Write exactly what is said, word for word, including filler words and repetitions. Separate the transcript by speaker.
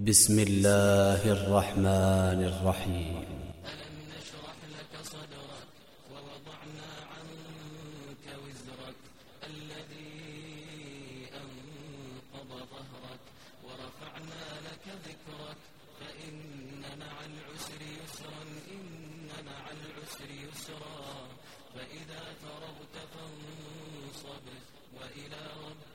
Speaker 1: بسم الله الرحمن الرحيم.
Speaker 2: ألم نشرح لك صدرك ووضعنا عنك وزرك الذي أنقض ظهرك ورفعنا لك ذكرك فإن مع العسر يسرا إن مع العسر يسرا فإذا فرغت فانصب وإلى ربك